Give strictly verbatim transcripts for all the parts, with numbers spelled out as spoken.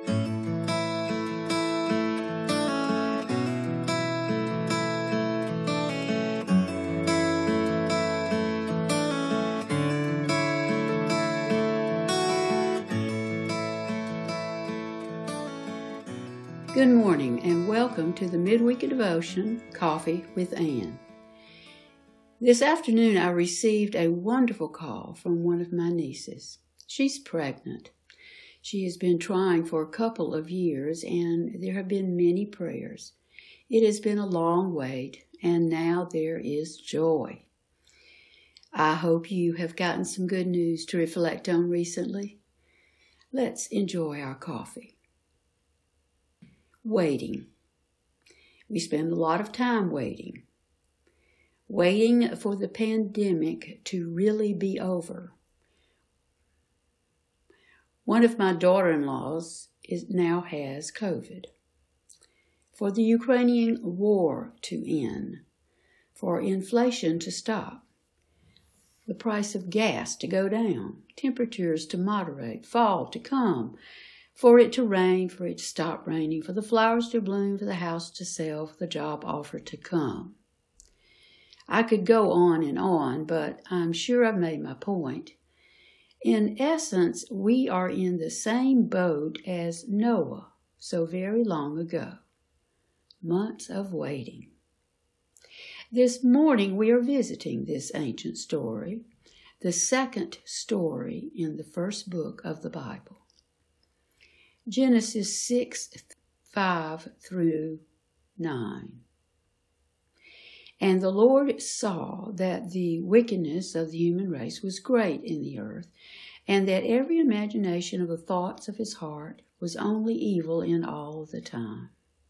Good morning and welcome to the Midweek Devotion, Coffee with Ann. This afternoon I received a wonderful call from one of my nieces. She's pregnant. She has been trying for a couple of years and there have been many prayers. It has been a long wait and now there is joy. I hope you have gotten some good news to reflect on recently. Let's enjoy our coffee. Waiting. We spend a lot of time waiting. Waiting for the pandemic to really be over. One of my daughter-in-laws is, now has COVID. For the Ukrainian war to end. For inflation to stop. The price of gas to go down. Temperatures to moderate. Fall to come. For it to rain, for it to stop raining, for the flowers to bloom, for the house to sell, for the job offer to come. I could go on and on, but I'm sure I've made my point. In essence, we are in the same boat as Noah so very long ago. Months of waiting. This morning we are visiting this ancient story, the second story in the first book of the Bible. Genesis six, five through nine. And the Lord saw that the wickedness of the human race was great in the earth, and that every imagination of the thoughts of his heart was only evil in all the time.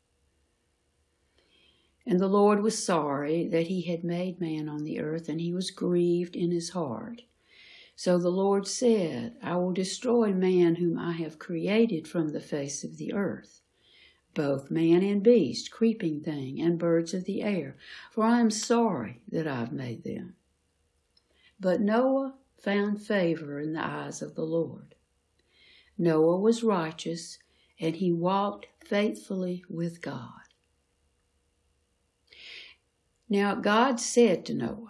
And the Lord was sorry that he had made man on the earth, and he was grieved in his heart. So the Lord said, I will destroy man whom I have created from the face of the earth, both man and beast, creeping thing, and birds of the air, for I am sorry that I have made them. But Noah found favor in the eyes of the Lord. Noah was righteous, and he walked faithfully with God. Now God said to Noah,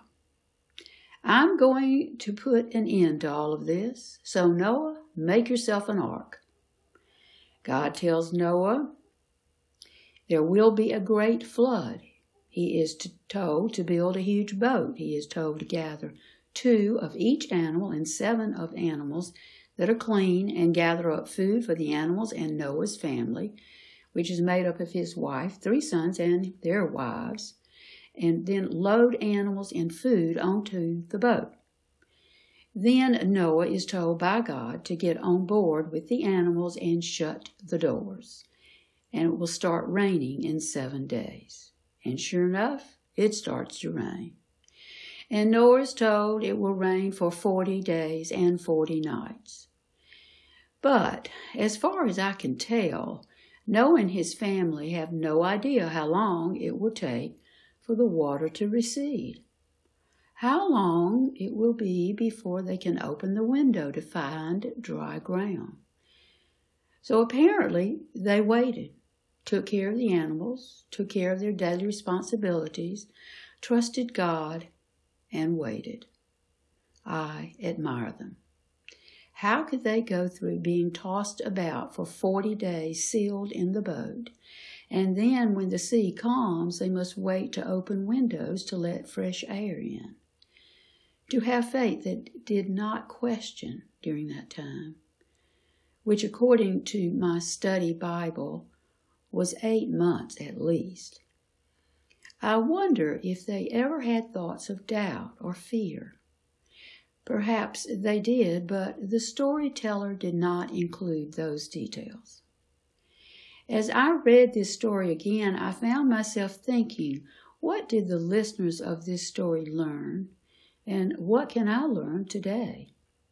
I'm going to put an end to all of this, so Noah, make yourself an ark. God tells Noah there will be a great flood. He is to, told to build a huge boat. He is told to gather two of each animal and seven of animals that are clean and gather up food for the animals and Noah's family, which is made up of his wife, three sons, and their wives, and then load animals and food onto the boat. Then Noah is told by God to get on board with the animals and shut the doors. And it will start raining in seven days. And sure enough, it starts to rain. And Noah is told it will rain for forty days and forty nights. But as far as I can tell, Noah and his family have no idea how long it will take for the water to recede. How long it will be before they can open the window to find dry ground. So apparently they waited, took care of the animals, took care of their daily responsibilities, trusted God, and waited. I admire them. How could they go through being tossed about for forty days sealed in the boat, and then when the sea calms, they must wait to open windows to let fresh air in? To have faith that did not question during that time, which according to my study Bible was eight months at least. I wonder if they ever had thoughts of doubt or fear. Perhaps they did, but the storyteller did not include those details. As I read this story again, I found myself thinking, what did the listeners of this story learn, and what can I learn today?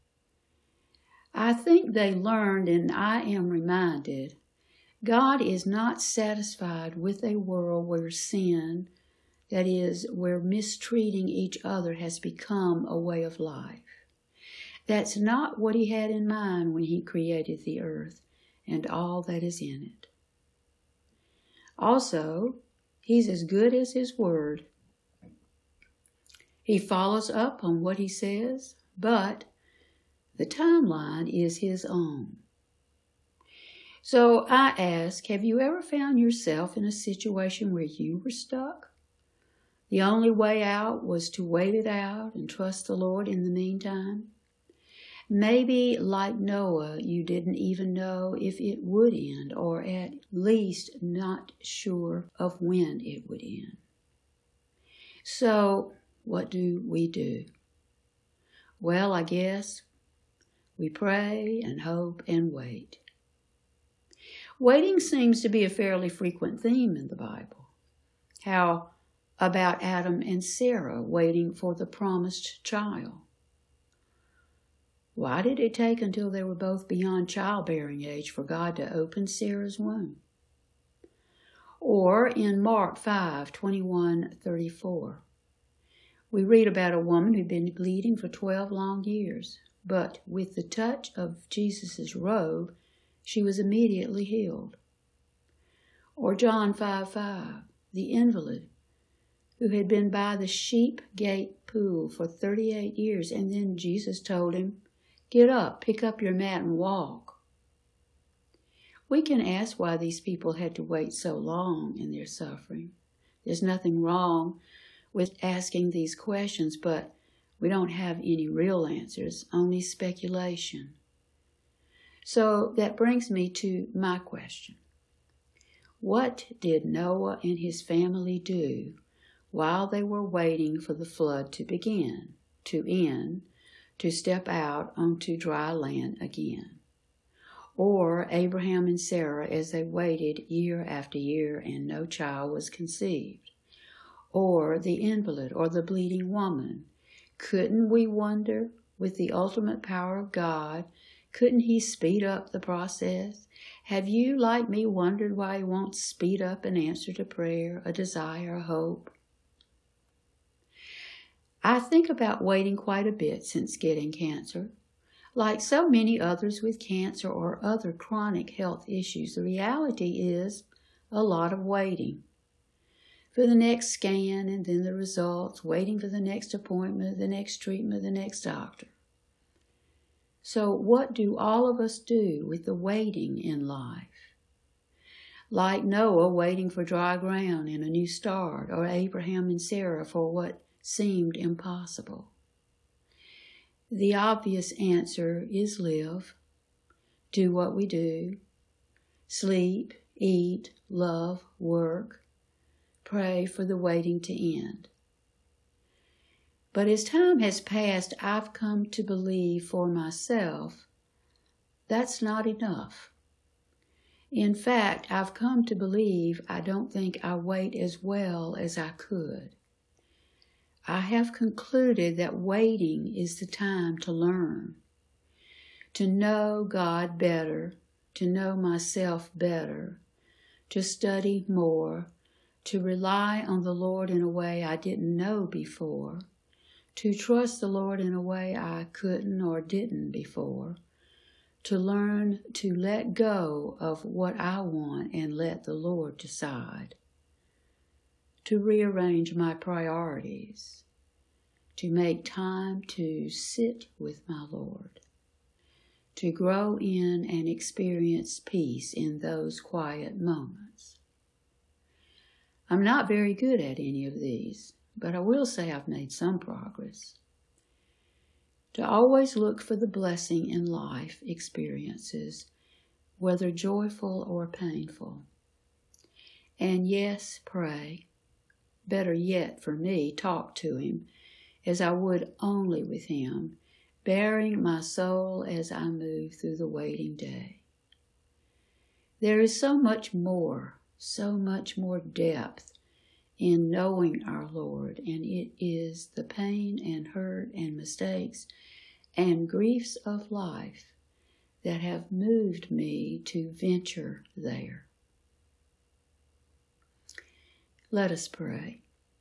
I think they learned, and I am reminded, God is not satisfied with a world where sin, that is, where mistreating each other has become a way of life. That's not what he had in mind when he created the earth, and all that is in it. Also, He's as good as His word. He follows up on what He says, but the timeline is His own. So I ask, have you ever found yourself in a situation where you were stuck? The only way out was to wait it out and trust the Lord in the meantime? Maybe, like Noah, you didn't even know if it would end, or at least not sure of when it would end. So, what do we do? Well, I guess we pray and hope and wait. Waiting seems to be a fairly frequent theme in the Bible. How about Adam and Sarah waiting for the promised child? Why did it take until they were both beyond childbearing age for God to open Sarah's womb? Or in Mark five, twenty-one, thirty-four, we read about a woman who'd been bleeding for twelve long years, but with the touch of Jesus' robe, she was immediately healed. Or John five, five, the invalid who had been by the sheep gate pool for thirty-eight years, and then Jesus told him, "Get up, pick up your mat and walk." We can ask why these people had to wait so long in their suffering. There's nothing wrong with asking these questions, but we don't have any real answers, only speculation. So that brings me to my question. What did Noah and his family do while they were waiting for the flood to begin, to end, to step out onto dry land again? Or Abraham and Sarah as they waited year after year and no child was conceived? Or the invalid or the bleeding woman? Couldn't we wonder, with the ultimate power of God, couldn't He speed up the process? Have you, like me, wondered why He won't speed up an answer to prayer, a desire, a hope? I think about waiting quite a bit since getting cancer. Like so many others with cancer or other chronic health issues, the reality is a lot of waiting. For the next scan and then the results, waiting for the next appointment, the next treatment, the next doctor. So what do all of us do with the waiting in life? Like Noah waiting for dry ground and a new start, or Abraham and Sarah for what seemed impossible. The obvious answer is live, do what we do, sleep, eat, love, work, pray for the waiting to end. But as time has passed, I've come to believe for myself that's not enough. In fact, I've come to believe I don't think I wait as well as I could. I have concluded that waiting is the time to learn, to know God better, to know myself better, to study more, to rely on the Lord in a way I didn't know before, to trust the Lord in a way I couldn't or didn't before, to learn to let go of what I want and let the Lord decide, to rearrange my priorities, to make time to sit with my Lord, to grow in and experience peace in those quiet moments. I'm not very good at any of these, but I will say I've made some progress. To always look for the blessing in life experiences, whether joyful or painful. And yes, pray. Better yet for me, talk to Him as I would only with Him, bearing my soul as I move through the waiting day. There is so much more, so much more depth in knowing our Lord, and it is the pain and hurt and mistakes and griefs of life that have moved me to venture there. Let us pray.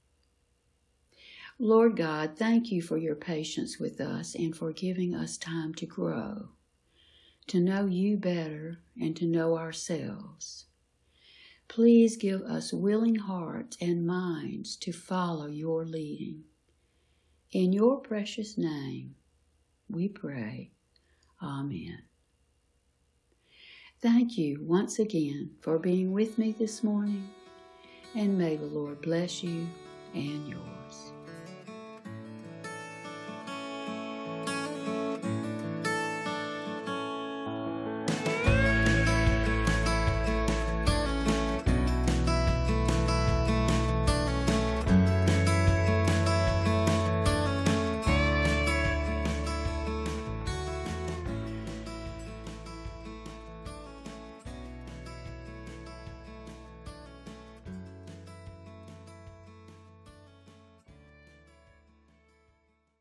Lord God, thank You for Your patience with us and for giving us time to grow, to know you better and to know ourselves. Please give us willing hearts and minds to follow your leading. In your precious name, we pray. Amen. Thank you once again for being with me this morning, and may the Lord bless you and yours.